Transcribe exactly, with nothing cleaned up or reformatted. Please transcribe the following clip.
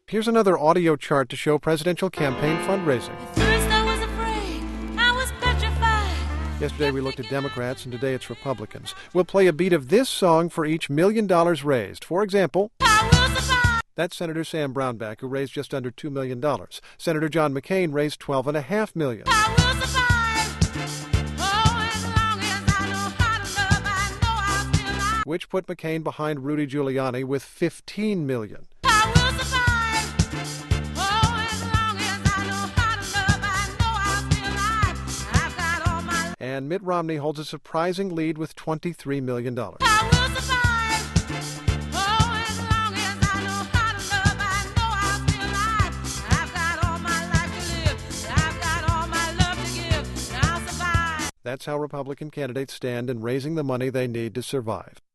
Here's another audio chart to show presidential campaign fundraising. First I was afraid, I was petrified. Yesterday we looked at Democrats, and today it's Republicans. We'll play a beat of this song for each million dollars raised. For example, I will survive. that's Senator Sam Brownback, who raised just under two million dollars. Senator John McCain raised twelve point five million dollars. I will survive. Oh, as long as I know how to love, I know I'll still love. Which put McCain behind Rudy Giuliani with fifteen million dollars. I will survive. Oh, as long as I know how to love, I know I'll still love. I've got all my. And Mitt Romney holds a surprising lead with twenty-three million dollars. I will survive. Oh, as long as I know how to love, I know I'll still love. I've got all my life to live. I've got all my love to give. I'll survive. That's how Republican candidates stand in raising the money they need to survive.